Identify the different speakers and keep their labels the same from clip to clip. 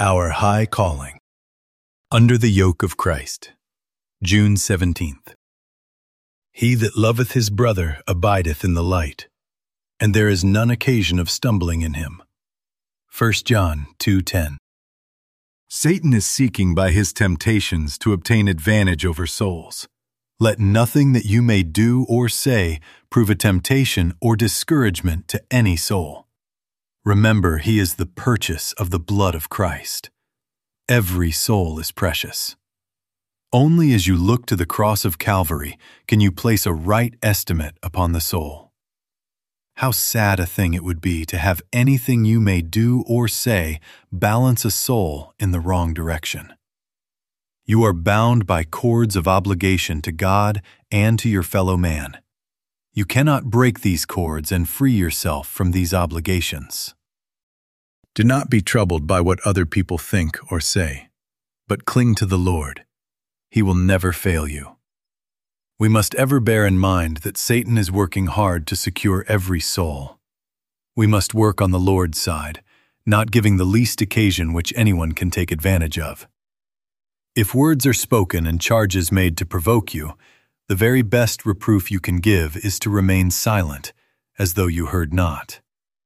Speaker 1: Our High Calling. Under the Yoke of Christ. June 17th. He that loveth his brother abideth in the light, and there is none occasion of stumbling in him. 1 John 2:10. Satan is seeking by his temptations to obtain advantage over souls. Let nothing that you may do or say prove a temptation or discouragement to any soul. Remember, he is the purchase of the blood of Christ. Every soul is precious. Only as you look to the cross of Calvary can you place a right estimate upon the soul. How sad a thing it would be to have anything you may do or say balance a soul in the wrong direction. You are bound by cords of obligation to God and to your fellow man. You cannot break these cords and free yourself from these obligations. Do not be troubled by what other people think or say, but cling to the Lord. He will never fail you. We must ever bear in mind that Satan is working hard to secure every soul. We must work on the Lord's side, not giving the least occasion which anyone can take advantage of. If words are spoken and charges made to provoke you, the very best reproof you can give is to remain silent, as though you heard not.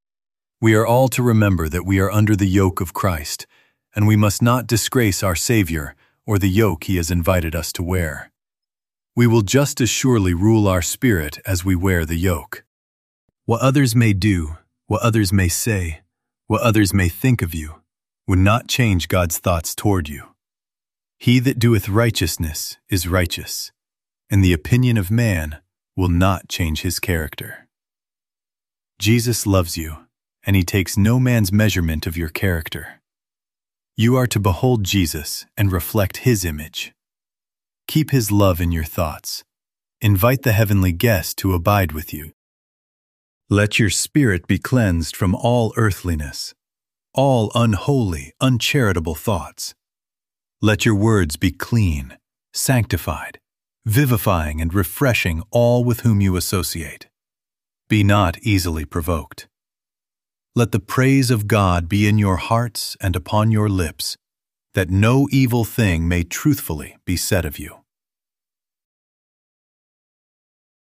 Speaker 1: We are all to remember that we are under the yoke of Christ, and we must not disgrace our Savior or the yoke He has invited us to wear. We will just as surely rule our spirit as we wear the yoke. What others may do, what others may say, what others may think of you, would not change God's thoughts toward you. He that doeth righteousness is righteous, and the opinion of man will not change his character. Jesus loves you, and He takes no man's measurement of your character. You are to behold Jesus and reflect His image. Keep His love in your thoughts. Invite the heavenly guest to abide with you. Let your spirit be cleansed from all earthliness, all unholy, uncharitable thoughts. Let your words be clean, sanctified, vivifying and refreshing all with whom you associate. Be not easily provoked. Let the praise of God be in your hearts and upon your lips, that no evil thing may truthfully be said of you.